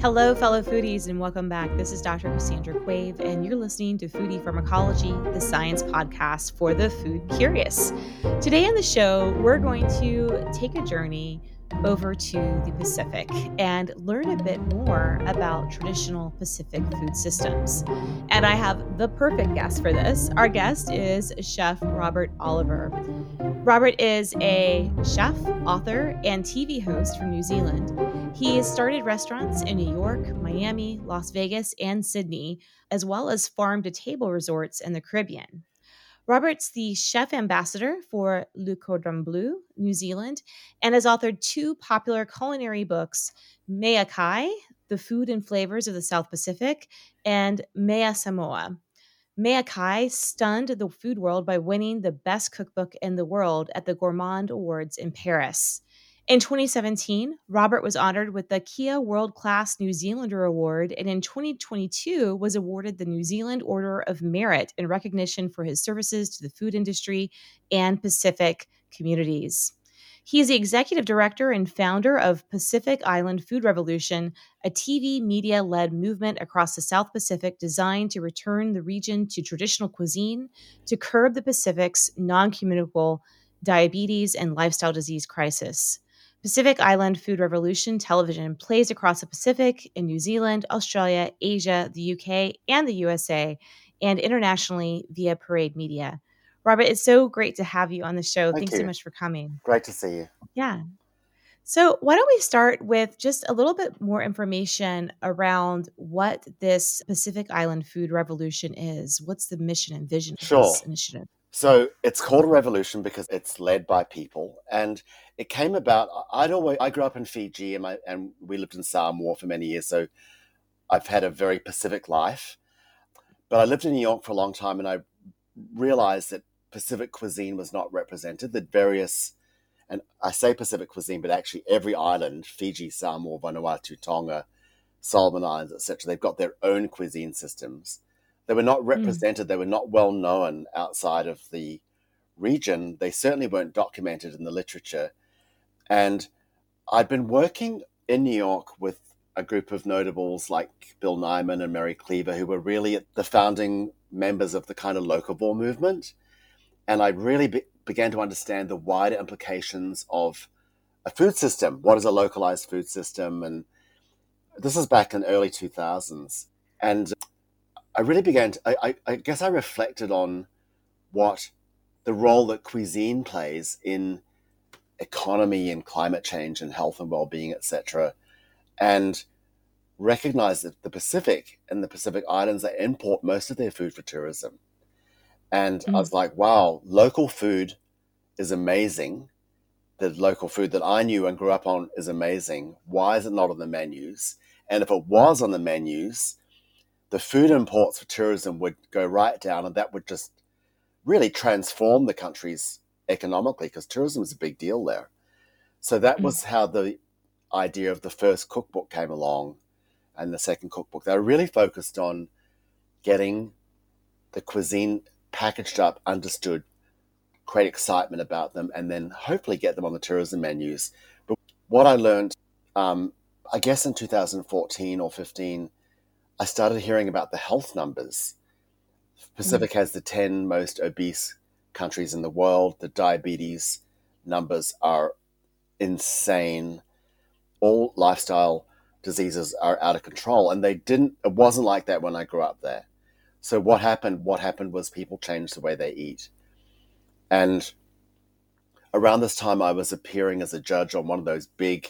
Hello, fellow foodies, and welcome back. This is Dr. Cassandra Quave, and you're listening to Foodie Pharmacology, the science podcast for the food curious. Today on the show, we're going to take a journey over to the Pacific and learn a bit more about traditional Pacific food systems. And I have the perfect guest for this. Our guest is Chef Robert Oliver. Robert is a chef, author, and TV host from New Zealand. He has started restaurants in New York, Miami, Las Vegas, and Sydney, as well as farm-to-table resorts in the Caribbean. Robert's the chef ambassador for Le Cordon Bleu, New Zealand, and has authored two popular culinary books, Mea Kai, The Food and Flavors of the South Pacific, and Mea Samoa. Mea Kai stunned the food world by winning the best cookbook in the world at the Gourmand Awards in Paris. In 2017, Robert was honored with the Kia World Class New Zealander Award, and in 2022 was awarded the New Zealand Order of Merit in recognition for his services to the food industry and Pacific communities. He is the executive director and founder of Pacific Island Food Revolution, a TV media-led movement across the South Pacific designed to return the region to traditional cuisine to curb the Pacific's non-communicable diabetes and lifestyle disease crisis. Pacific Island Food Revolution television plays across the Pacific in New Zealand, Australia, Asia, the UK, and the USA, and internationally via Parade Media. Robert, it's so great to have you on the show. Thank Thanks so you. much for coming. Great to see you. Yeah. So, why don't we start with just a little bit more information around what this Pacific Island Food Revolution is? What's the mission and vision of Sure. this initiative? So it's called a revolution because it's led by people, and it came about. I grew up in Fiji, and we lived in Samoa for many years, so I've had a very Pacific life. But I lived in New York for a long time, and I realized that Pacific cuisine was not represented. That various, and I say Pacific cuisine, but actually every island, Fiji, Samoa, Vanuatu, Tonga, Solomon Islands, etc., they've got their own cuisine systems. They were not Mm. represented. They were not well known outside of the region. They certainly weren't documented in the literature. And I'd been working in New York with a group of notables like Bill Nyman and Mary Cleaver, who were really the founding members of the kind of locavore movement. And I really began to understand the wider implications of a food system. What is a localized food system? And this is back in early 2000s. And I really began to, I guess I reflected on what the role that cuisine plays in economy and climate change and health and well-being, etc., and recognized that the Pacific and the Pacific Islands, they import most of their food for tourism. And I Mm. was like, wow, local food is amazing. The local food that I knew and grew up on is amazing. Why is it not on the menus? And if it was on the menus, the food imports for tourism would go right down, and that would just really transform the countries economically because tourism is a big deal there. So that Mm. was how the idea of the first cookbook came along and the second cookbook. They were really focused on getting the cuisine packaged up, understood, create excitement about them, and then hopefully get them on the tourism menus. But what I learned, I guess in 2014 or 15, I started hearing about the health numbers. Mm. Pacific has the 10 most obese countries in the world. The diabetes numbers are insane. All lifestyle diseases are out of control. And it wasn't like that when I grew up there. So what happened? What happened was people changed the way they eat. And around this time, I was appearing as a judge on one of those big,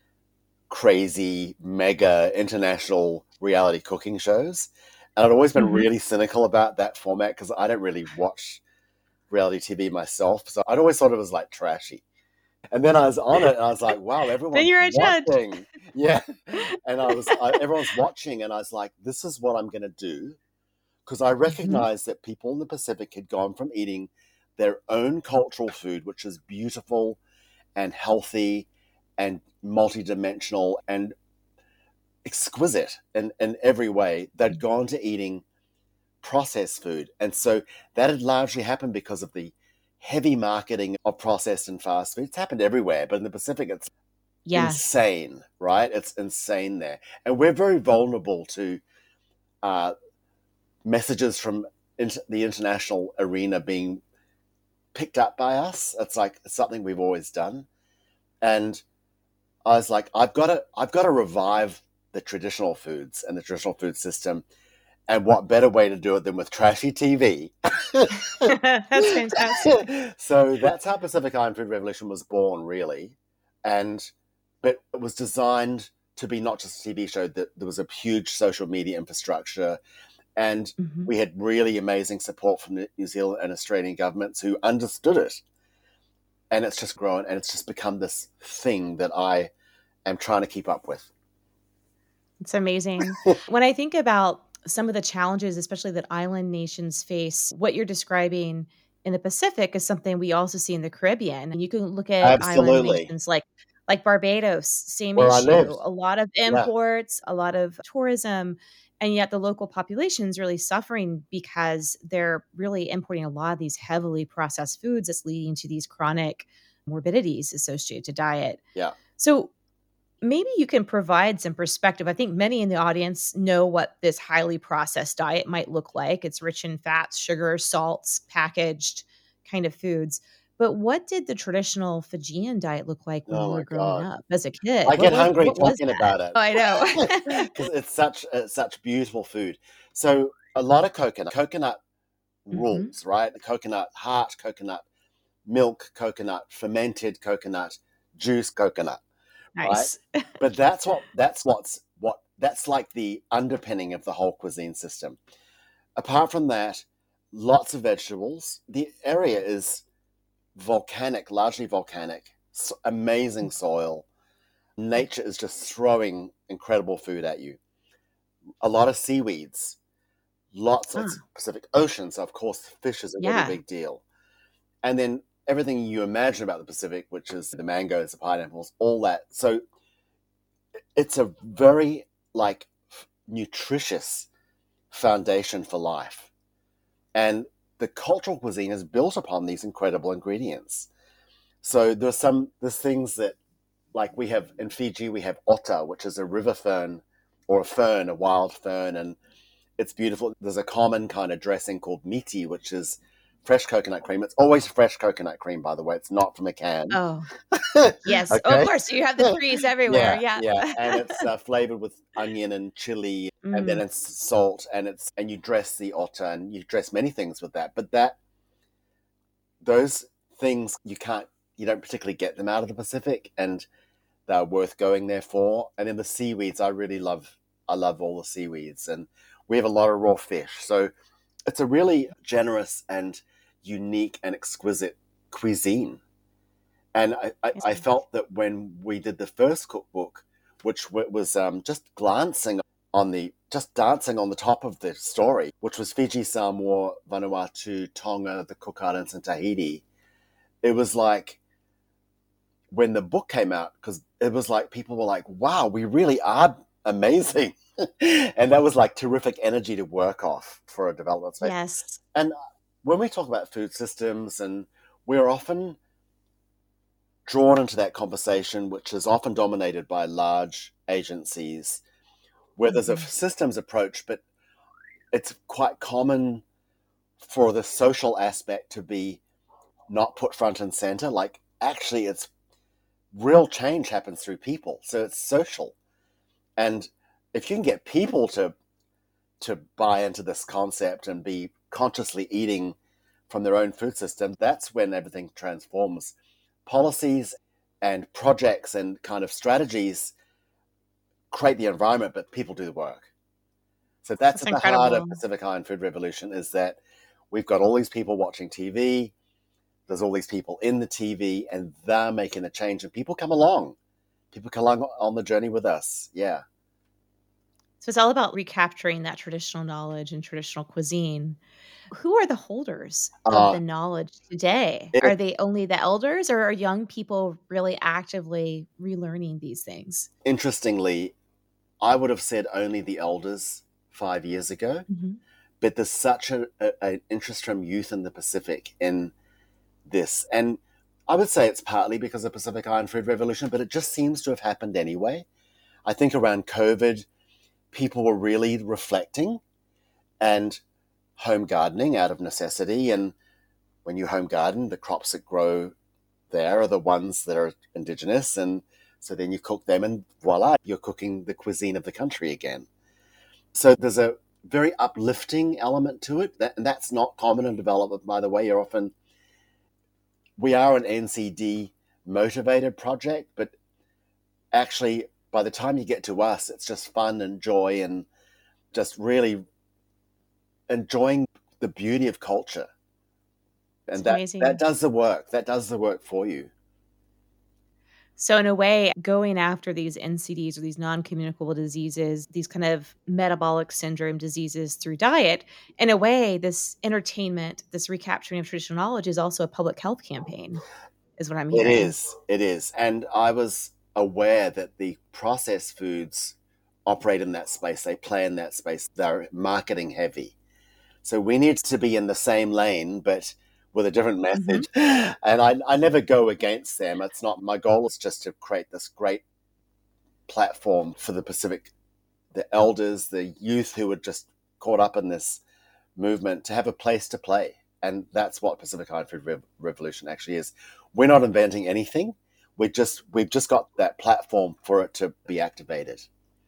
crazy, mega international reality cooking shows. And I'd always been Mhm. really cynical about that format because I don't really watch reality TV myself. So I'd always thought it was like trashy. And then I was on it and I was like, wow, Then everyone's you're a judge. watching. Yeah. And everyone's watching. And I was like, this is what I'm going to do. Because I Mhm. recognized that people in the Pacific had gone from eating their own cultural food, which is beautiful and healthy and multidimensional and exquisite in every way. They'd gone to eating processed food. And so that had largely happened because of the heavy marketing of processed and fast food. It's happened everywhere, but in the Pacific, Yes. insane, right? It's insane there. And we're very vulnerable to uh, messages from the international arena being picked up by us. It's like it's something we've always done. And I was like, I've got to revive the traditional foods and the traditional food system. And what better way to do it than with trashy TV? That's fantastic. So that's how Pacific Island Food Revolution was born, really. And but it was designed to be not just a TV show. That there was a huge social media infrastructure, and Mhm. we had really amazing support from the New Zealand and Australian governments who understood it. And it's just grown, and it's just become this thing that I am trying to keep up with. It's amazing. When I think about some of the challenges, especially that island nations face, what you're describing in the Pacific is something we also see in the Caribbean. And you can look at island Absolutely. nations like Barbados, same Where I issue. lived. A lot of Yeah. imports, a lot of tourism, and yet the local population is really suffering because they're really importing a lot of these heavily processed foods that's leading to these chronic morbidities associated to diet. Yeah. So maybe you can provide some perspective. I think many in the audience know what this highly processed diet might look like. It's rich in fats, sugar, salts, packaged kind of foods. But what did the traditional Fijian diet look like when Oh you my were growing God. up as a kid? I get hungry What was talking that? about it Oh, I know. because it's such beautiful food. So a lot of coconut Mhm. rules, right? The coconut heart, coconut milk, coconut fermented coconut juice, coconut, right? Nice. But that's like the underpinning of the whole cuisine system. Apart from that, lots of vegetables. The area is volcanic, largely volcanic, amazing soil. Nature is just throwing incredible food at you. A lot of seaweeds, lots of Ah, Pacific Ocean, so of course fish is a really yeah. big deal. And then everything you imagine about the Pacific, which is the mangoes, the pineapples, all that. So it's a very like nutritious foundation for life. And the cultural cuisine is built upon these incredible ingredients. So there's things that like we have in Fiji, we have otter, which is a river fern or a fern, a wild fern, and it's beautiful. There's a common kind of dressing called miti, which is fresh coconut cream. It's always fresh coconut cream, by the way. It's not from a can. Oh, yes. Oh, of Okay. course, you have the trees everywhere. Yeah, Yeah. yeah, and it's flavored with onion and chili, and then Mm, it's salt, and you dress the otter, and you dress many things with that. But those things you don't particularly get them out of the Pacific, and they're worth going there for. And then the seaweeds, I love all the seaweeds, and we have a lot of raw fish. So it's a really generous and unique and exquisite cuisine. And I yeah. felt that when we did the first cookbook, which was just dancing on the top of the story, which was Fiji, Samoa, Vanuatu, Tonga, the Cook Islands, and Tahiti. It was like when the book came out, because it was like people were like, wow, we really are amazing. And that was like terrific energy to work off for a development space. Yes. And when we talk about food systems, and we're often drawn into that conversation, which is often dominated by large agencies, where there's a Mhm. systems approach, but it's quite common for the social aspect to be not put front and center. Like, actually, it's real change happens through people. So it's social. And if you can get people to buy into this concept and be consciously eating from their own food system, that's when everything transforms. Policies and projects and kind of strategies create the environment, but people do the work. So that's That's at the heart of incredible. Pacific Island Food Revolution, is that we've got all these people watching TV. There's all these people in the TV, and they're making a change, and people come along. People come along on the journey with us. Yeah. So it's all about recapturing that traditional knowledge and traditional cuisine. Who are the holders of Uh, the knowledge today? it, Are they only the elders or are young people really actively relearning these things? Interestingly, I would have said only the elders 5 years ago, Mhm. but there's such an interest from youth in the Pacific in this. And I would say it's partly because of the Pacific Island Food Revolution, but it just seems to have happened anyway. I think around COVID, people were really reflecting and home gardening out of necessity. And when you home garden, the crops that grow there are the ones that are indigenous. And so then you cook them, and voila, you're cooking the cuisine of the country again. So there's a very uplifting element to it. And that's not common in development, by the way. We are an NCD motivated project, but actually, by the time you get to us, it's just fun and joy and just really enjoying the beauty of culture. It's And that amazing. does the work. That does the work for you. So in a way, going after these NCDs or these non-communicable diseases, these kind of metabolic syndrome diseases through diet, in a way, this entertainment, this recapturing of traditional knowledge is also a public health campaign, is what I'm It hearing. is. It is. And I was aware that the processed foods operate in that space. They play in that space. They're marketing heavy. So we need to be in the same lane, but with a different Mhm. message. And I never go against them. It's not my goal is just to create this great platform for the Pacific, the elders, the youth who are just caught up in this movement to have a place to play. And that's what Pacific Island Food Revolution actually is. We're not inventing anything. We've just got that platform for it to be activated.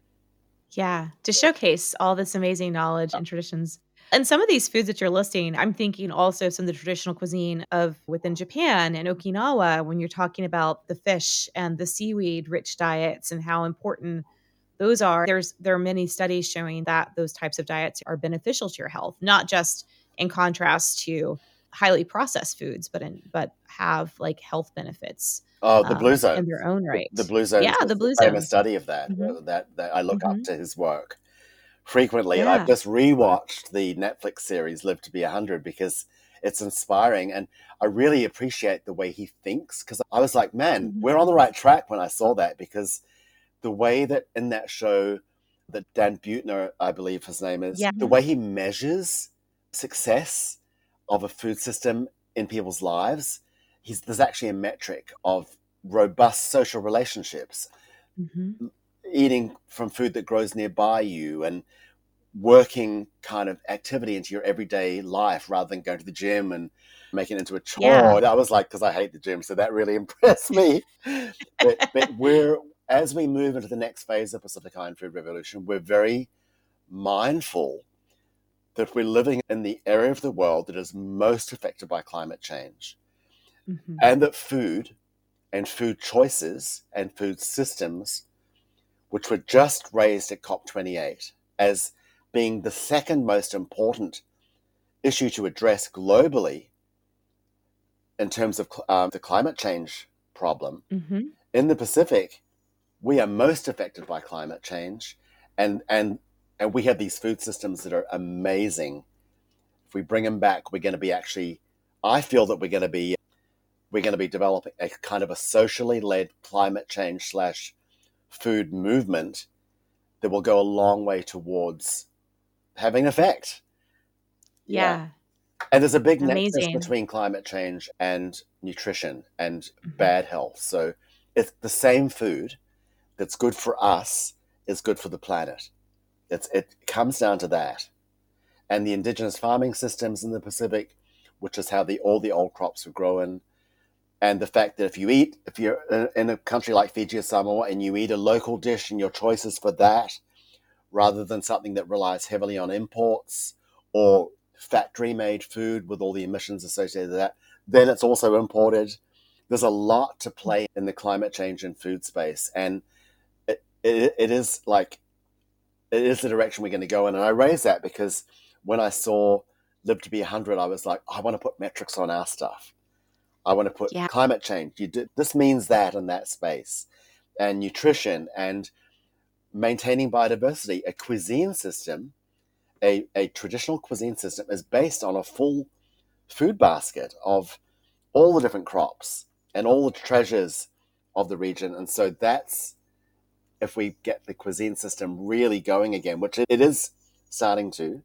Yeah, to showcase all this amazing knowledge and traditions. And some of these foods that you're listing, I'm thinking also some of the traditional cuisine of within Japan and Okinawa when you're talking about the fish and the seaweed rich diets and how important those are. There are many studies showing that those types of diets are beneficial to your health, not just in contrast to highly processed foods, but have like health benefits Oh, the Blue in their Zones. own The right. Blue Yeah, Zones the was the blue famous zones. study of that. Hmm. That I look up Hmm. to his work frequently, and I've Yeah. just rewatched the Netflix series Live to Be 100 because it's inspiring, and I really appreciate the way he thinks. Because I was like, man, Mhm. we're on the right track when I saw that. Because the way that in that show, that Dan Buettner, I believe his name is, Yeah. the Mhm. way he measures success of a food system in people's lives, there's actually a metric of robust social relationships, Mhm. eating from food that grows nearby you, and working kind of activity into your everyday life rather than going to the gym and making it into a Yeah. chore. That was like, because I hate the gym, so that really impressed me. But as we move into the next phase of Pacific Island Food Revolution, we're very mindful that we're living in the area of the world that is most affected by climate change, Mhm. and that food and food choices and food systems, which were just raised at COP28 as being the second most important issue to address globally in terms of the climate change problem. Mhm. In the Pacific, we are most affected by climate change, and and and we have these food systems that are amazing. If we bring them back, we're going to be actually. I feel that we're going to be developing a kind of a socially led climate change slash food movement that will go a long way towards having an effect. Yeah. Yeah. And there's a big nexus Amazing. between climate change and nutrition and Mhm. bad health. So it's the same food that's good for us is good for the planet. It comes down to that. And the indigenous farming systems in the Pacific, which is how all the old crops were grown, and the fact that if you're in a country like Fiji or Samoa and you eat a local dish and your choice is for that, rather than something that relies heavily on imports or factory made food with all the emissions associated with that, then it's also imported. There's a lot to play in the climate change and food space. And it is like, it is the direction we're going to go in. And I raise that because when I saw Live to Be 100, I was like, I want to put metrics on our stuff. I want to put Yeah. climate change. This means that in that space, and nutrition and maintaining biodiversity. A cuisine system, a traditional cuisine system, is based on a full food basket of all the different crops and all the treasures of the region. And so that's if we get the cuisine system really going again, which it is starting to,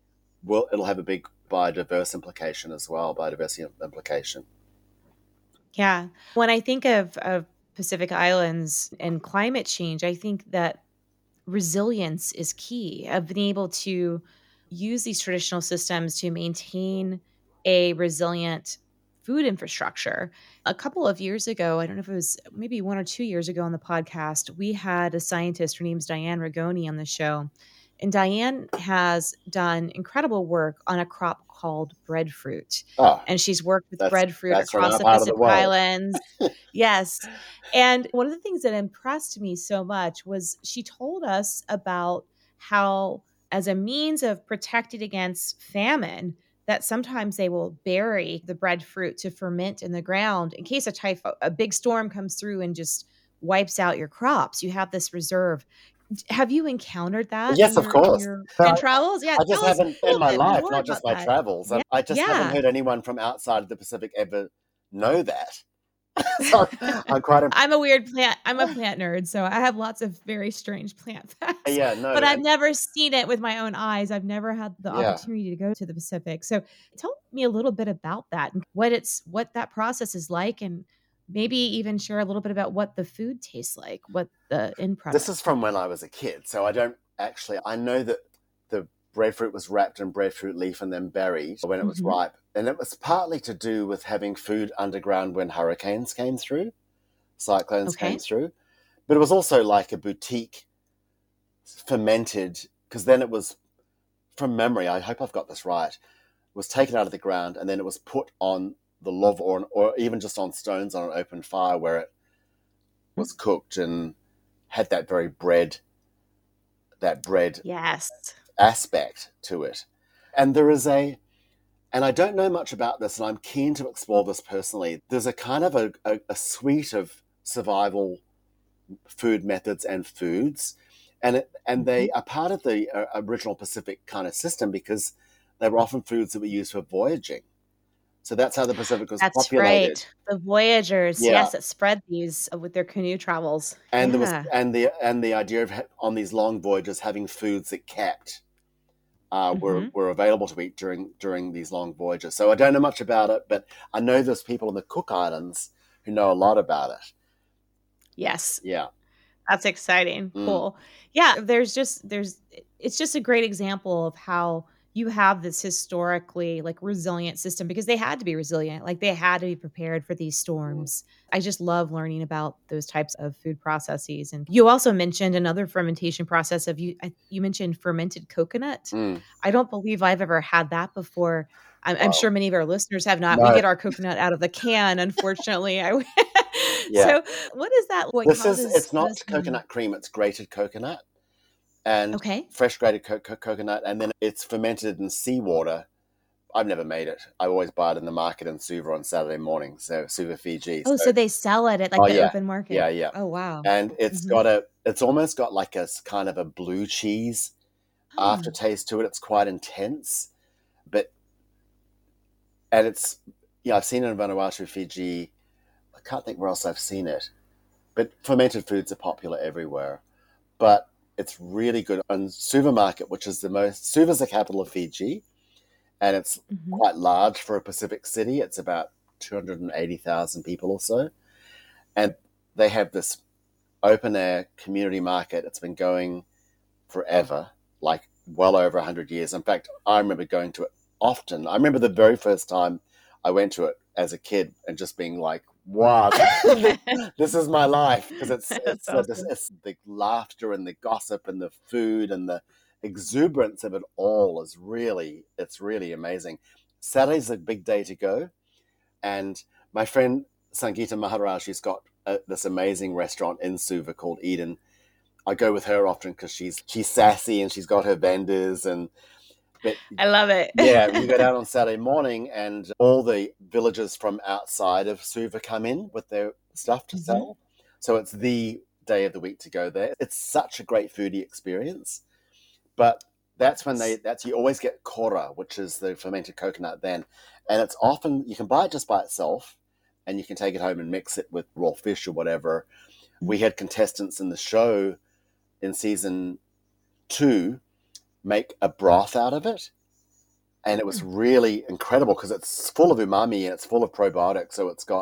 it'll have a big biodiversity implication as well, biodiversity implication. Yeah. When I think of Pacific Islands and climate change, I think that resilience is key of being able to use these traditional systems to maintain a resilient food infrastructure. A couple of years ago, I don't know if it was maybe 1 or 2 years ago on the podcast, we had a scientist, her name's Diane Ragoni, on the show. And Diane has done incredible work on a crop called breadfruit. Oh, And she's worked with that's breadfruit that's from across our the part of the Pacific world. Islands. Yes. And one of the things that impressed me so much was she told us about how, as a means of protecting against famine, that sometimes they will bury the breadfruit to ferment in the ground in case a big storm comes through and just wipes out your crops. You have this reserve. Have you encountered that Yes, of in course. your I travels? Yeah, just tell us haven't a in little my bit life, more not just about my that. travels. Yeah, I just haven't yeah. heard anyone from outside of the Pacific ever know that. So I'm quite I'm a plant nerd, so I have lots of very strange plant facts, yeah, no, but I've and never seen it with my own eyes. I've never had the yeah. opportunity to go to the Pacific. So tell me a little bit about that and what that process is like, and maybe even share a little bit about what the food tastes like, what the end This product. is from when I was a kid, so I don't actually. I know that the breadfruit was wrapped in breadfruit leaf and then buried when it was Mhm. ripe, and it was partly to do with having food underground when hurricanes came through, cyclones came Okay. through. But it was also like a boutique fermented, because then it was, from memory, I hope I've got this right, was taken out of the ground and then it was put on the lava or even just on stones on an open fire where it was cooked and had that bread Yes. aspect to it. And and I don't know much about this, and I'm keen to explore this personally. There's a kind of a suite of survival food methods and foods, and Mhm. they are part of the original Pacific kind of system because they were often foods that were used for voyaging. So that's how the Pacific was That's populated. right. The voyagers, Yeah, yes, that spread these with their canoe travels. and there was Yeah. and the idea of on these long voyages having foods that kept Mhm. were available to eat during these long voyages. So I don't know much about it, but I know there's people in the Cook Islands who know a lot about it. Yes. Yeah. That's exciting. Mm. Cool. Yeah, there's it's just a great example of how you have this historically, like, resilient system because they had to be resilient, like, they had to be prepared for these Mm. storms. I just love learning about those types of food processes, and you also mentioned another fermentation process of you mentioned fermented coconut. Mm. I don't believe I've ever had that before. I'm Wow. sure many of our listeners have not. We No. get our coconut out of the can, unfortunately. I Yeah. so what is that like? It's How not does coconut cream, it's grated coconut and Okay. fresh grated coconut, and then it's fermented in seawater. I've never made it. I always buy it in the market in Suva on Saturday morning. So Suva, Fiji. Oh, So, so they sell it at, like, oh the yeah, open market. yeah, yeah. Oh, wow. And Mhm. it's almost got like a kind of a blue cheese Oh. aftertaste to it. It's quite intense, but and it's yeah. I've seen it in Vanuatu, Fiji. I can't think where else I've seen it. But fermented foods are popular everywhere. But it's really good on Suva Market, which is Suva's the capital of Fiji, and it's Mhm. quite large for a Pacific city. It's about 280,000 people or so. And they have this open air community market. It's been going forever, like well over 100 years. In fact, I remember going to it often. I remember the very first time I went to it as a kid and just being like, wow, this is my life. Because That's awesome. it's the laughter and the gossip and the food and the exuberance of it all it's really amazing. Saturday's a big day to go. And my friend Sangeeta Maharaj, she's got this amazing restaurant in Suva called Eden. I go with her often because she's sassy and she's got her vendors and but I love it. yeah, you go down on Saturday morning and all the villagers from outside of Suva come in with their stuff to Mhm. sell. So it's the day of the week to go there. It's such a great foodie experience. But Yes. that's you always get kora, which is the fermented coconut then. And it's often you can buy it just by itself and you can take it home and mix it with raw fish or whatever. We had contestants in the show in season 2 make a broth out of it. And it was Mm. really incredible because it's full of umami and it's full of probiotics. So it's got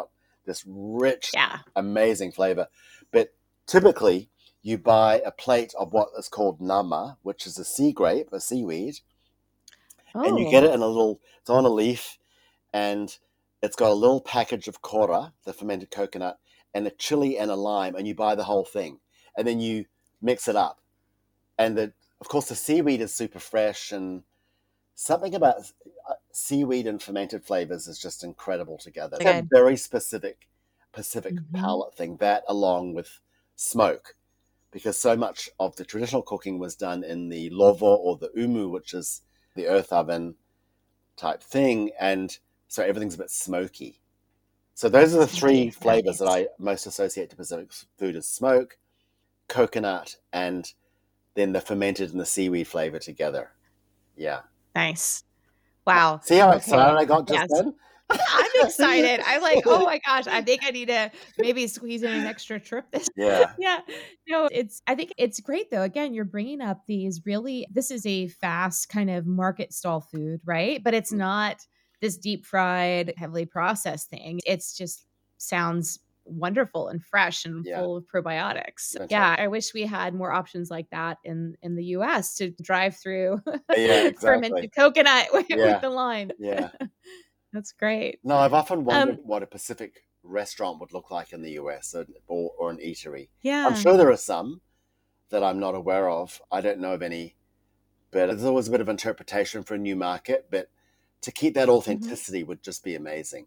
this rich, Yeah. amazing flavor. But typically, you buy a plate of what is called nama, which is a sea grape, a seaweed, and you get Oh, it in it's on a leaf, and it's got a little package of kora, the fermented coconut, and a chili and a lime, and you buy the whole thing, and then you mix it up. And of course, the seaweed is super fresh, and something about seaweed and fermented flavors is just incredible together. It's a good. very specific Pacific Hmm. palate thing, that along with smoke, because so much of the traditional cooking was done in the lovo or the umu, which is the earth oven type thing. And so everything's a bit smoky. So those are the three flavors that Nice. I most associate to Pacific food as smoke, coconut, and then the fermented and the seaweed flavor together. Yeah. Nice. Wow. See how Okay. excited I got just Yes. then? I'm excited. I'm like, oh my gosh, I think I need to maybe squeeze in an extra trip this. Yeah. Yeah. No, I think it's great though. Again, you're bringing up these really, this is a fast kind of market stall food, right? But it's not this deep fried, heavily processed thing. It's just sounds wonderful and fresh and Yeah. full of probiotics. Fantastic. Yeah, I wish we had more options like that in the US to drive through Yeah, exactly. fermented coconut with Yeah. the lime. Yeah. That's great. No, I've often wondered Um, what a Pacific restaurant would look like in the US, or an eatery. I'm yeah. sure there are some that I'm not aware of. I don't know of any, but there's always a bit of interpretation for a new market. But to keep that Mhm. authenticity would just be amazing.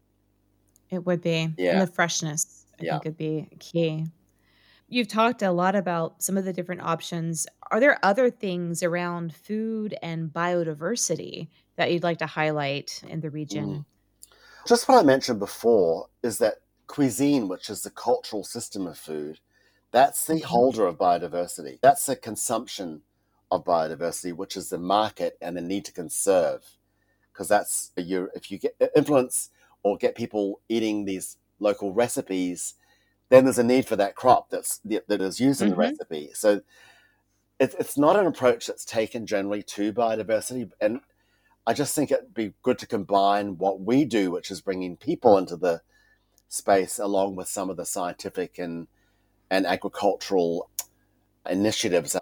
It would be, and Yeah. the freshness, I Yeah. think, would be key. You've talked a lot about some of the different options. Are there other things around food and biodiversity that you'd like to highlight in the Mm. region? Just what I mentioned before is that cuisine, which is the cultural system of food, that's the Mhm, holder of biodiversity. That's the consumption of biodiversity, which is the market and the need to conserve. Because if you get influence or get people eating these local recipes, then there's a need for that crop that is used in the mhm. recipe. So it's not an approach that's taken generally to biodiversity, and I just think it'd be good to combine what we do, which is bringing people into the space, along with some of the scientific and agricultural initiatives.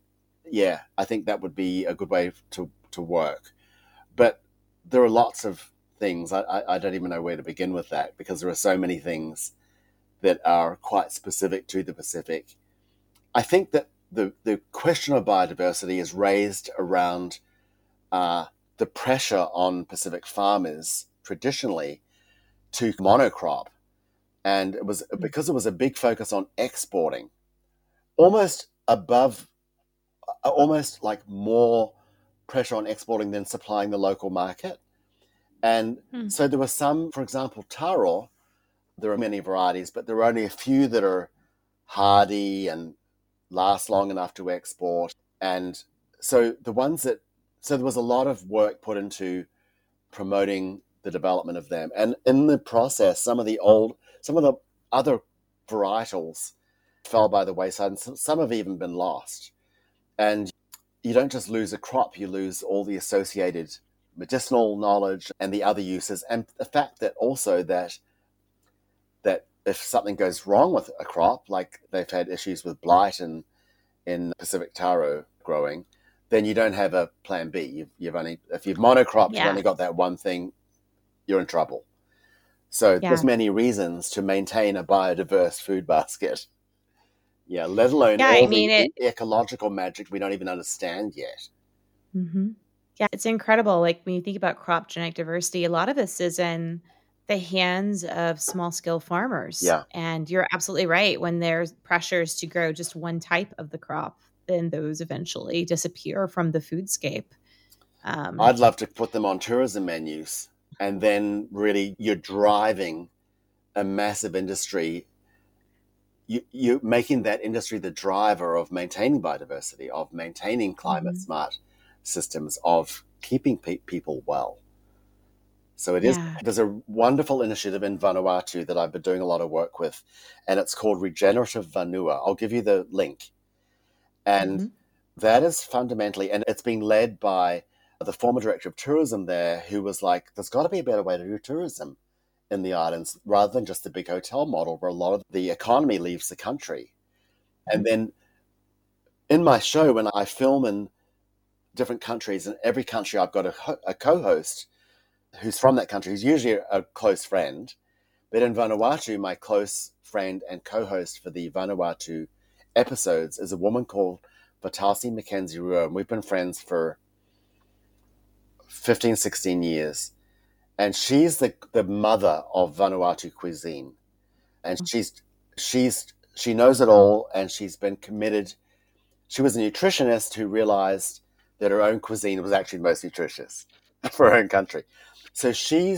I think that would be a good way to work. But there are lots of things. I don't even know where to begin with that, because there are so many things that are quite specific to the Pacific. I think that the question of biodiversity is raised around uh, the pressure on Pacific farmers traditionally to monocrop. And it was Mm. because it was a big focus on exporting, almost above, almost like more pressure on exporting than supplying the local market. And Hmm. so there were some, for example, taro. There are many varieties, but there are only a few that are hardy and last long enough to export. And so so there was a lot of work put into promoting the development of them. And in the process, some of the other varietals fell by the wayside, and some have even been lost. And you don't just lose a crop, you lose all the associated medicinal knowledge and the other uses. And the fact that also that if something goes wrong with a crop, like they've had issues with blight in Pacific taro growing, then you don't have a plan B. You've only, if you've monocropped, you've Yeah, only got that one thing, you're in trouble. So there's yeah. many reasons to maintain a biodiverse food basket. Yeah, let alone Yeah, I all mean, the it ecological magic we don't even understand yet. Mhm. Yeah, it's incredible, like, when you think about crop genetic diversity, a lot of this is in the hands of small scale farmers, Yeah, and you're absolutely right, when there's pressures to grow just one type of the crop, then those eventually disappear from the foodscape. Um, I'd love to put them on tourism menus, and then really you're driving a massive industry. You're making that industry the driver of maintaining biodiversity, of maintaining climate mhm. smart systems, of keeping people well. So it is. Yeah. There's a wonderful initiative in Vanuatu that I've been doing a lot of work with, and it's called Regenerative Vanua. I'll give you the link. And Mhm. that is fundamentally, and it's being led by the former director of tourism there, who was like, there's got to be a better way to do tourism in the islands rather than just the big hotel model where a lot of the economy leaves the country. And then in my show, when I film in different countries, in every country I've got a co-host who's from that country, who's usually a close friend. But in Vanuatu, my close friend and co-host for the Vanuatu episodes is a woman called Vatasi Mackenzie Rua, and we've been friends for 15, 16 years. And she's the mother of Vanuatu cuisine. And she knows it all, and she's been committed. She was a nutritionist who realized that her own cuisine was actually the most nutritious for her own country. So she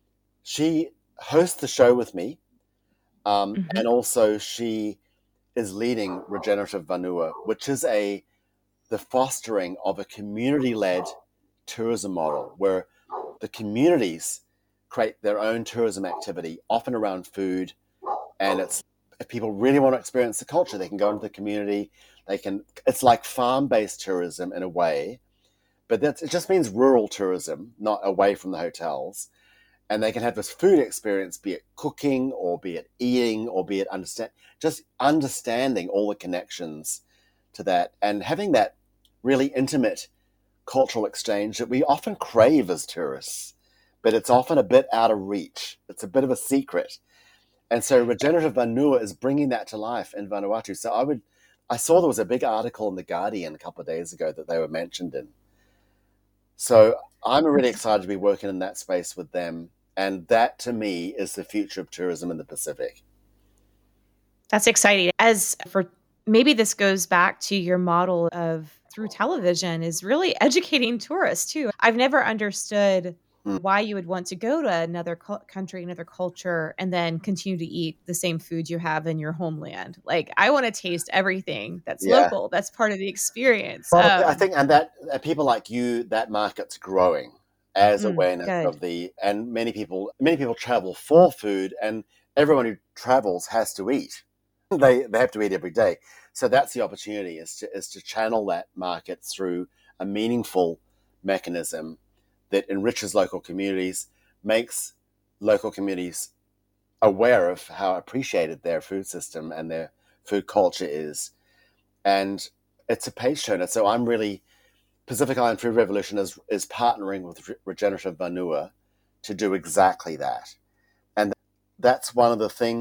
hosts the show with me, and also she is leading Regenerative Vanua, which is the fostering of a community-led tourism model where the communities create their own tourism activity, often around food. And if people really want to experience the culture, they can go into the community. It's like farm-based tourism in a way, but it just means rural tourism, not away from the hotels. And they can have this food experience, be it cooking or be it eating or be it understanding all the connections to that and having that really intimate cultural exchange that we often crave as tourists, but it's often a bit out of reach. It's a bit of a secret. And so Regenerative Vanua is bringing that to life in Vanuatu. So I saw there was a big article in The Guardian a couple of days ago that they were mentioned in. So I'm really excited to be working in that space with them. And that, to me, is the future of tourism in the Pacific. That's exciting. Maybe this goes back to your model of through television is really educating tourists too. I've never understood why you would want to go to another country, another culture, and then continue to eat the same food you have in your homeland. Like, I want to taste everything that's local. That's part of the experience. Well, I think, and that people like you, that market's growing as awareness of and many people travel for food, and everyone who travels has to eat. They have to eat every day. So that's the opportunity is to channel that market through a meaningful mechanism that enriches local communities, makes local communities aware of how appreciated their food system and their food culture is. And it's a page turner. So I'm really, Pacific Island Food Revolution is partnering with Regenerative Vanua to do exactly that. And that's one of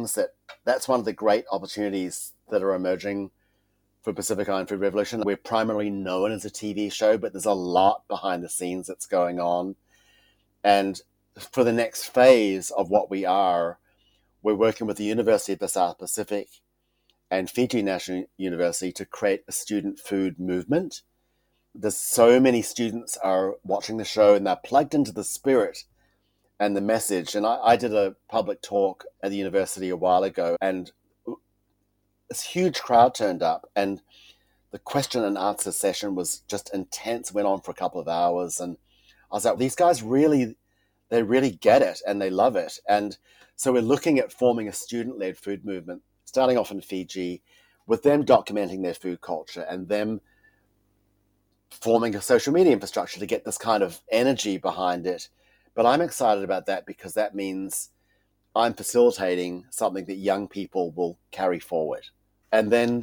the great opportunities that are emerging for Pacific Island Food Revolution. We're primarily known as a TV show, but there's a lot behind the scenes that's going on. And for the next phase of what we are, we're working with the University of the South Pacific and Fiji National University to create a student food movement. There's so many students are watching the show and they're plugged into the spirit and the message. And I did a public talk at the university a while ago, and this huge crowd turned up, and the question and answer session was just intense, went on for a couple of hours. And I was like, these guys they really get it and they love it. And so we're looking at forming a student-led food movement, starting off in Fiji, with them documenting their food culture and them forming a social media infrastructure to get this kind of energy behind it. But I'm excited about that because that means I'm facilitating something that young people will carry forward. And then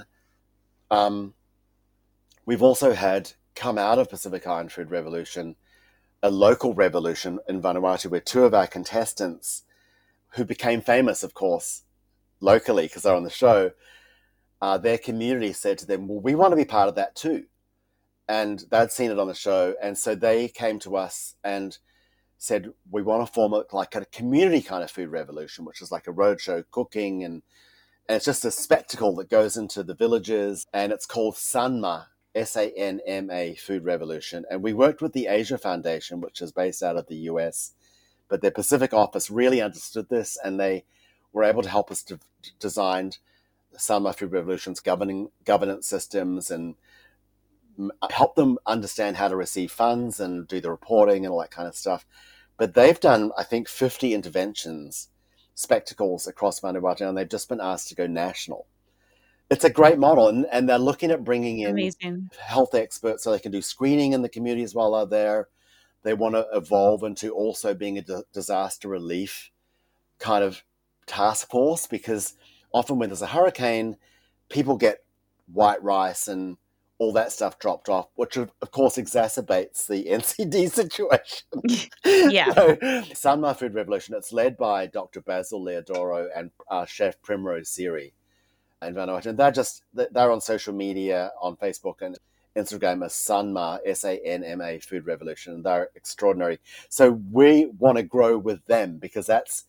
we've also had come out of Pacific Island Food Revolution a local revolution in Vanuatu where two of our contestants, who became famous, of course, locally because they're on the show, their community said to them, well, we want to be part of that too. And they'd seen it on the show. And so they came to us and said, we want to form a community kind of food revolution, which is like a roadshow cooking. And it's just a spectacle that goes into the villages. And it's called Sanma, SANMA Food Revolution. And we worked with the Asia Foundation, which is based out of the US. But their Pacific office really understood this, and they were able to help us to design Sanma Food Revolution's governance systems and help them understand how to receive funds and do the reporting and all that kind of stuff. But they've done, I think, 50 interventions, spectacles across Vanuatu, and they've just been asked to go national. It's a great model, and they're looking at bringing in health experts so they can do screening in the communities while they're there. They want to evolve into also being a disaster relief kind of task force, because often when there's a hurricane, people get white rice and all that stuff dropped off, which of course exacerbates the NCD situation. Yeah. So, Sanma Food Revolution, it's led by Dr. Basil Leodoro and Chef Primrose Siri in Vanuatu. And they're on social media, on Facebook and Instagram as Sanma, Sanma Food Revolution. They're extraordinary. So we want to grow with them, because that's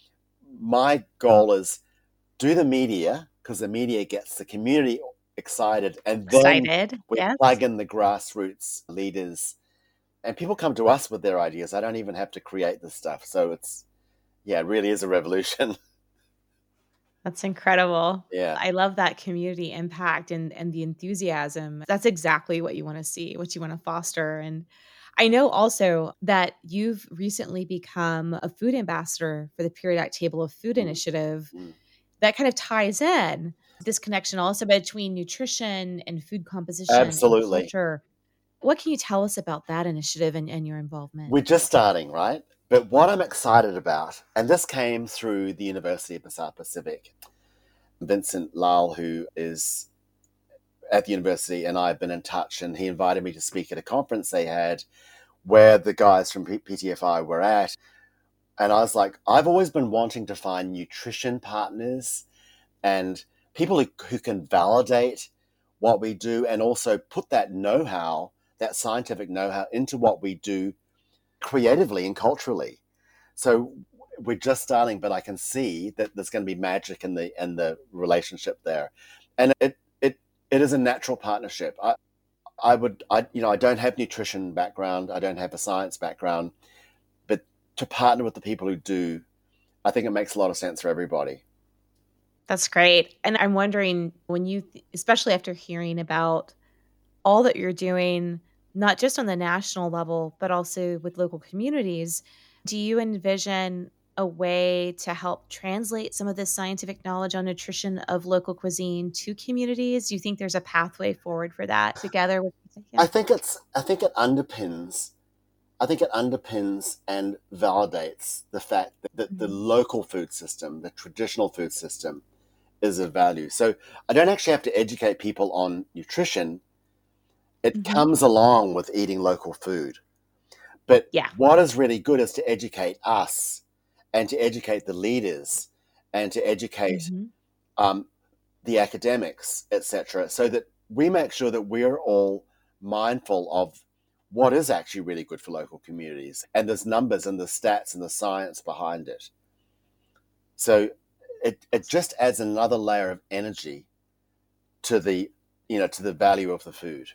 my goal, is do the media, because the media gets the community excited, and then Excited. we Yes. plug in the grassroots leaders, and people come to us with their ideas. I don't even have to create the stuff. So it really is a revolution. That's incredible. Yeah. I love that community impact and the enthusiasm. That's exactly what you want to see, what you want to foster. And I know also that you've recently become a food ambassador for the Periodic Table of Food Initiative. Mm. That kind of ties in this connection also between nutrition and food composition and Absolutely. culture. What can you tell us about that initiative and your involvement? We're just starting, right? But what I'm excited about, and this came through the University of the South Pacific, Vincent Lal, who is at the university, and I've been in touch, and he invited me to speak at a conference they had where the guys from PTFI were at. And I was like, I've always been wanting to find nutrition partners and people who can validate what we do, and also put that know-how, that scientific know-how, into what we do creatively and culturally. So we're just starting, but I can see that there's going to be magic in the relationship there, and it is a natural partnership. I don't have nutrition background, I don't have a science background, but to partner with the people who do, I think it makes a lot of sense for everybody. That's great. And I'm wondering, when especially after hearing about all that you're doing, not just on the national level, but also with local communities, do you envision a way to help translate some of this scientific knowledge on nutrition of local cuisine to communities? Do you think there's a pathway forward for that together with? Yeah. I think it underpins. I think it underpins and validates the fact that the local food system, the traditional food system, is of value. So I don't actually have to educate people on nutrition. It comes along with eating local food. But Yeah. what is really good is to educate us, and to educate the leaders, and to educate the academics, etc., so that we make sure that we're all mindful of what is actually really good for local communities. And there's numbers and the stats and the science behind it. So it just adds another layer of energy to the value of the food.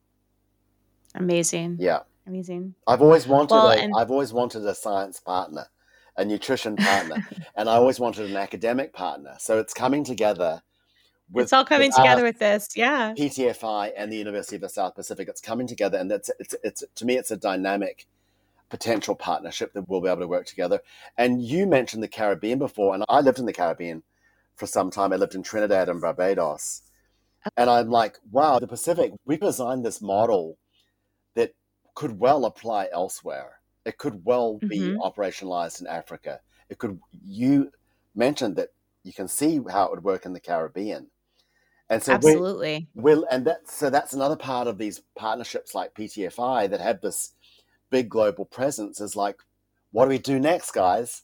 Amazing. Yeah. Amazing. I've always wanted a science partner, a nutrition partner, and I always wanted an academic partner. So it's coming together. It's all coming together with this. Yeah. PTFI and the University of the South Pacific. It's coming together, and it's to me, it's a dynamic potential partnership that we'll be able to work together. And you mentioned the Caribbean before, and I lived in the Caribbean for some time. I lived in Trinidad and Barbados. And I'm like, wow, the Pacific, we designed this model that could well apply elsewhere. It could well be operationalized in Africa. You mentioned that you can see how it would work in the Caribbean. And so absolutely. That's another part of these partnerships like PTFI that have this big global presence, is like, what do we do next, guys?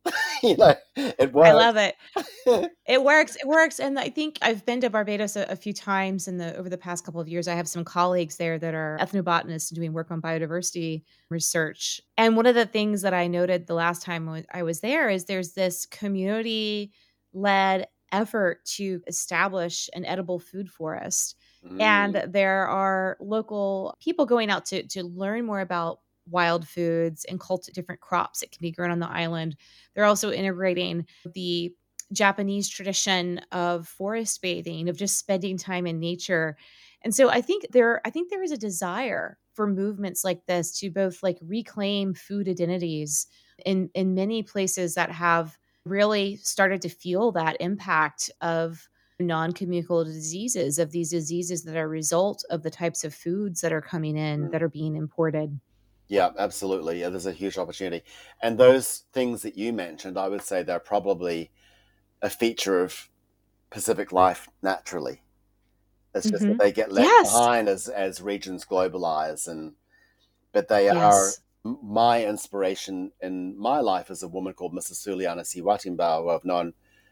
It works. I love it. It works. And I think I've been to Barbados a few times over the past couple of years. I have some colleagues there that are ethnobotanists doing work on biodiversity research. And one of the things that I noted the last time I was there is there's this community-led effort to establish an edible food forest. And there are local people going out to learn more about wild foods and cultivate different crops that can be grown on the island. They're also integrating the Japanese tradition of forest bathing, of just spending time in nature. And so I think there is a desire for movements like this to both like reclaim food identities in many places that have really started to feel that impact of non-communicable diseases, of these diseases that are a result of the types of foods that are coming in, that are being imported. Yeah, absolutely. Yeah, there's a huge opportunity. And those things that you mentioned, I would say they're probably a feature of Pacific life naturally. It's just that Hmm. they get left Yes. behind as regions globalize, and but they are Yes. my inspiration in my life is a woman called Mrs. Suliana Siwatimba, who I've known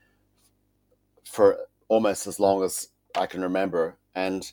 for almost as long as I can remember. And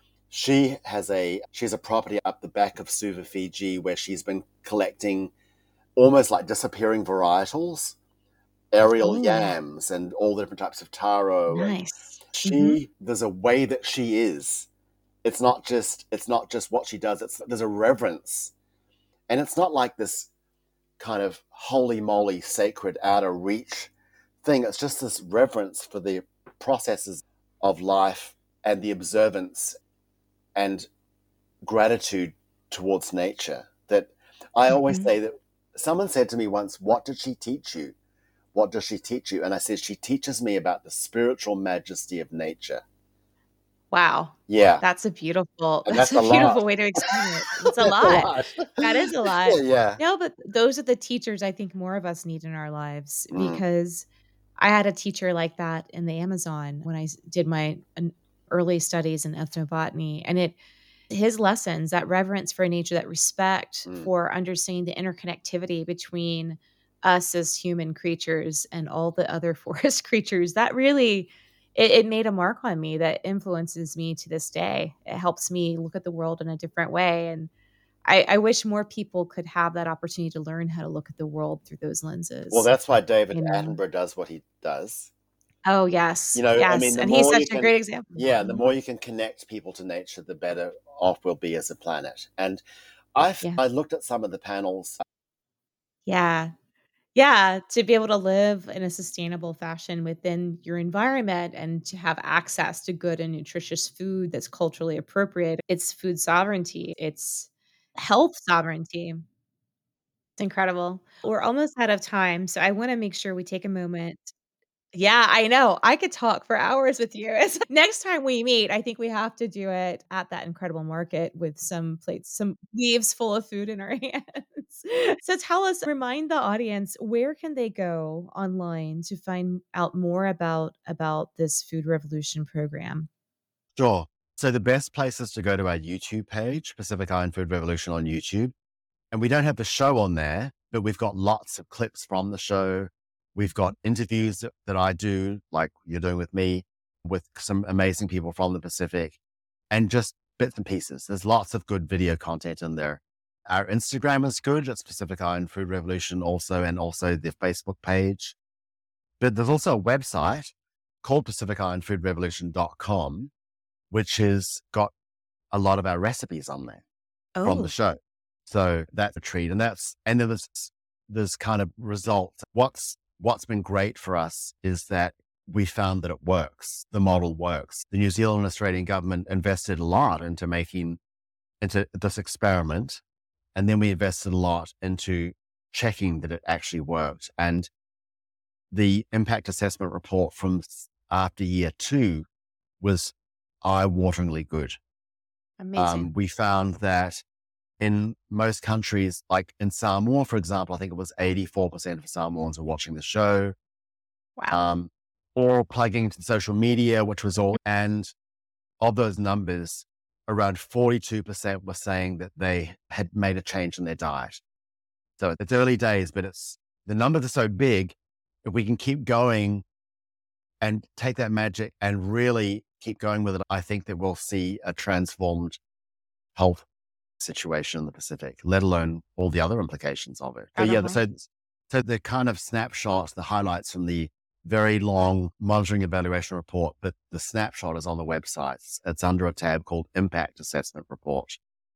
she's a property up the back of Suva, Fiji, where she's been collecting almost like disappearing varietals, aerial Oh, yams, and all the different types of taro. And nice. Hmm. she there's a way that she is. It's not just what she does. There's a reverence, and it's not like this kind of holy moly sacred out of reach thing. It's just this reverence for the processes of life and the observance and gratitude towards nature that I always Hmm. say that someone said to me once, "What did she teach you? What does she teach you?" And I said, "She teaches me about the spiritual majesty of nature." Wow. Yeah. That's a beautiful And that's that's a a lot. beautiful way to explain it. It's a That's a lot. lot. That is a lot. Yeah, yeah. No, but those are the teachers I think more of us need in our lives, Mm, because I had a teacher like that in the Amazon when I did my early studies in ethnobotany, and it his lessons, that reverence for nature, that respect mm. for understanding the interconnectivity between us as human creatures and all the other forest creatures, that really it made a mark on me that influences me to this day. It helps me look at the world in a different way. And I wish more people could have that opportunity to learn how to look at the world through those Well, lenses, that's why David you know? Attenborough does what he does. Oh, yes. I mean, Yes. the And he's more such you a can, great example. yeah, the Mhm. more you can connect people to nature, the better off we'll be as a planet. And Yeah. I looked at some of the panels. Yeah. Yeah, to be able to live in a sustainable fashion within your environment and to have access to good and nutritious food that's culturally appropriate. It's food sovereignty, it's health sovereignty. It's incredible. We're almost out of time, so I wanna make sure we take a moment. Yeah, I know. I could talk for hours with you. Next time we meet, I think we have to do it at that incredible market with some plates, some leaves full of food in our hands. So tell us, remind the audience, where can they go online to find out more about this food revolution program? Sure. So the best place is to go to our YouTube page, Pacific Island Food Revolution on YouTube. And we don't have the show on there, but we've got lots of clips from the show. We've got interviews that I do, like you're doing with me, with some amazing people from the Pacific, and just bits and pieces. There's lots of good video content in there. Our Instagram is good. It's Pacific Island Food Revolution also, and also the Facebook page. But there's also a website called pacificislandfoodrevolution.com, which has got a lot of our recipes on there from the Oh, show. So that's a treat. And then there's kind of results. What's been great for us is that we found that it works. The model works. The New Zealand and Australian government invested a lot into this experiment. And then we invested a lot into checking that it actually worked. And the impact assessment report from after year 2 was eye-wateringly good. amazing. We found that in most countries, like in Samoa, for example, I think it was 84% of Samoans were watching the show, Wow. um, or plugging into social media, which was all. And of those numbers, around 42% were saying that they had made a change in their diet. So it's early days, but the numbers are so big. If we can keep going and take that magic and really keep going with it, I think that we'll see a transformed health situation in the Pacific, let alone all the other implications of it. But yeah, Incredible. so the kind of snapshot, the highlights from the very long monitoring evaluation report, but the snapshot is on the websites. It's under a tab called Impact Assessment Report.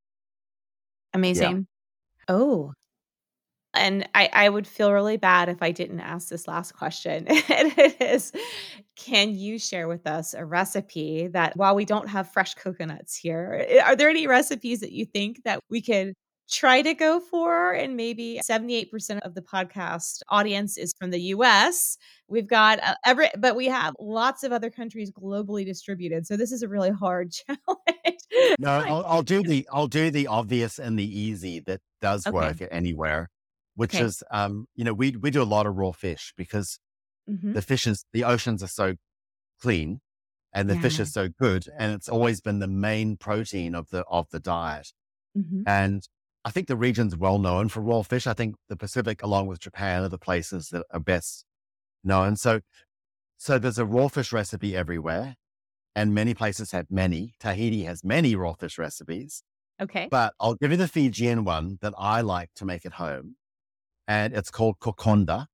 Yeah. Amazing. Oh, and I would feel really bad if I didn't ask this last question. And it is, can you share with us a recipe that while we don't have fresh coconuts here, are there any recipes that you think that we could try to go for. And maybe 78% of the podcast audience is from the US. We've got but we have lots of other countries globally distributed. So this is a really hard challenge. No, I'll do the obvious and the easy that does Okay. work anywhere, which Okay. is, we do a lot of raw fish because Hmm. the oceans are so clean and the fish Yeah. is so good, and it's always been the main protein of the diet. Hmm. And I think the region's well known for raw fish. I think the Pacific, along with Japan, are the places that are best known. So there's a raw fish recipe everywhere, and many places have many. Tahiti has many raw fish recipes, Okay. but I'll give you the Fijian one that I like to make at home, and it's called kokonda,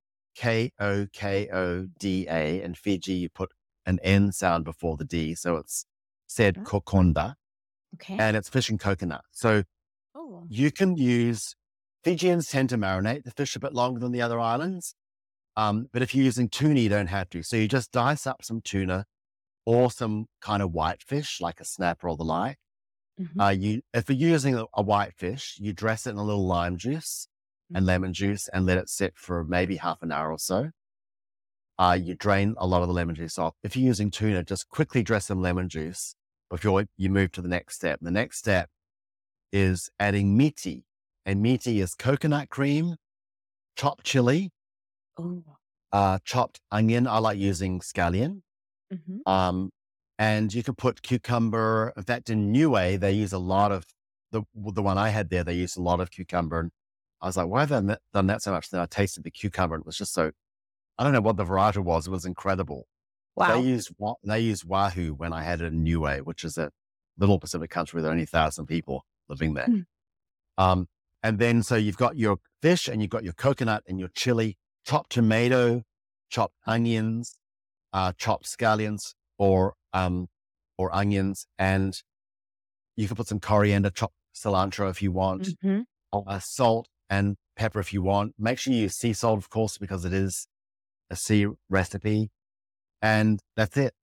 Kokoda. In Fiji, you put an N sound before the D, so it's said Oh, kokonda, okay. and it's fish and coconut. So Oh. you can use, Fijians tend to marinate the fish a bit longer than the other islands. But if you're using tuna, you don't have to. So you just dice up some tuna or some kind of white fish, like a snapper or the like. Hmm. If you're using a white fish, you dress it in a little lime juice and lemon juice and let it sit for maybe half an hour or so. You drain a lot of the lemon juice off. If you're using tuna, just quickly dress some lemon juice before you move to the next step. The next step is adding miti. And miti is coconut cream, chopped chili, Oh. chopped onion. I like using scallion. Hmm. And you can put cucumber. In fact, in Niue, they use a lot of, the one I had there, they used a lot of cucumber. And I was like, why have they done that so much? Then I tasted the cucumber and it was just so, I don't know what the variety was. It was incredible. They Wow. use wahoo when I had it in Niue, which is a little Pacific country with only 1,000 people living there. Mm. And then, so you've got your fish and you've got your coconut and your chili, chopped tomato, chopped onions, chopped scallions or onions. And you can put some coriander, chopped cilantro if you want, Hmm. salt and pepper if you want. Make sure you use sea salt, of course, because it is a sea recipe. And that's it.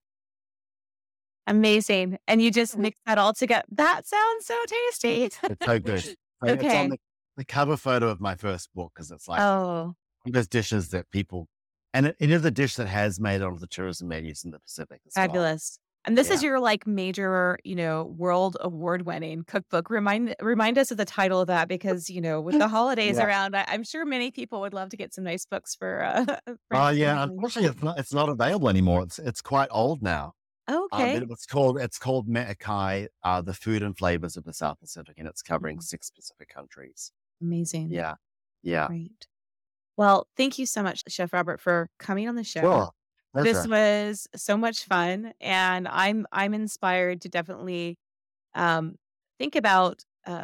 Amazing. And you just mix that all together. That sounds so tasty. It's so good. So it's on Okay. the cover photo of my first book because it's like Oh, those dishes that people, and it is a dish that has made it onto the tourism menus in the Pacific as well. fabulous. And this is Yeah. your like major, world award winning cookbook. Remind us of the title of that because, with the holidays Yeah. around, I'm sure many people would love to get some nice books for Oh yeah. family. Unfortunately, it's not available anymore. It's quite old now. Okay. It's called Me'akai, the food and flavors of the South Pacific, and it's covering 6 Pacific countries. Amazing. Yeah. Yeah. Great. Well, thank you so much, Chef Robert, for coming on the show. Sure. This Pleasure. was so much fun, and I'm inspired to definitely um, think about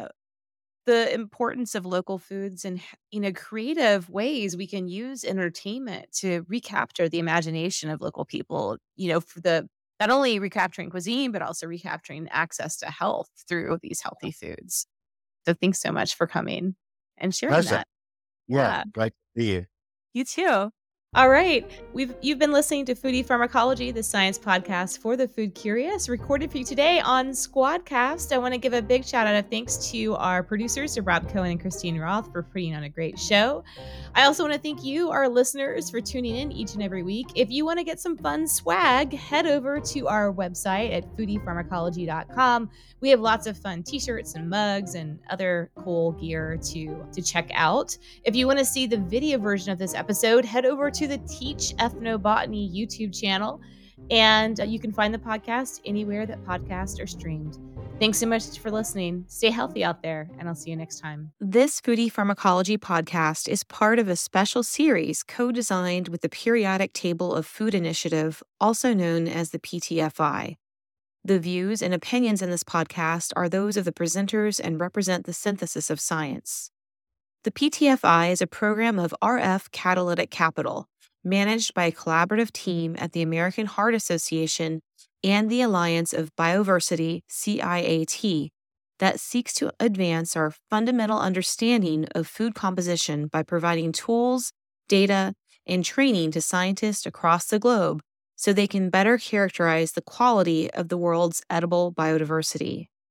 the importance of local foods and creative ways we can use entertainment to recapture the imagination of local people. For the not only recapturing cuisine but also recapturing access to health through these healthy foods. So thanks so much for coming and sharing Pleasure. that. Yeah. Yeah. Great to see you. You too. All right. You've been listening to Foodie Pharmacology, the science podcast for the food curious, recorded for you today on Squadcast. I want to give a big shout out of thanks to our producers, Rob Cohen and Christine Roth, for putting on a great show. I also want to thank you, our listeners, for tuning in each and every week. If you want to get some fun swag, head over to our website at foodiepharmacology.com. We have lots of fun t-shirts and mugs and other cool gear to check out. If you want to see the video version of this episode, head over to the Teach Ethnobotany YouTube channel, and you can find the podcast anywhere that podcasts are streamed. Thanks so much for listening. Stay healthy out there, and I'll see you next time. This Foodie Pharmacology podcast is part of a special series co-designed with the Periodic Table of Food Initiative, also known as the PTFI. The views and opinions in this podcast are those of the presenters and represent the synthesis of science. The PTFI is a program of RF Catalytic Capital, managed by a collaborative team at the American Heart Association and the Alliance of Bioversity, CIAT, that seeks to advance our fundamental understanding of food composition by providing tools, data, and training to scientists across the globe so they can better characterize the quality of the world's edible biodiversity.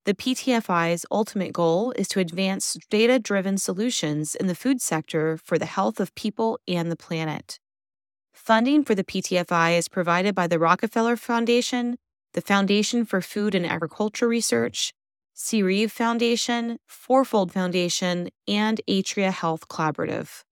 The PTFI's ultimate goal is to advance data-driven solutions in the food sector for the health of people and the planet. Funding for the PTFI is provided by the Rockefeller Foundation, the Foundation for Food and Agriculture Research, C. Reeve Foundation, Fourfold Foundation, and Atria Health Collaborative.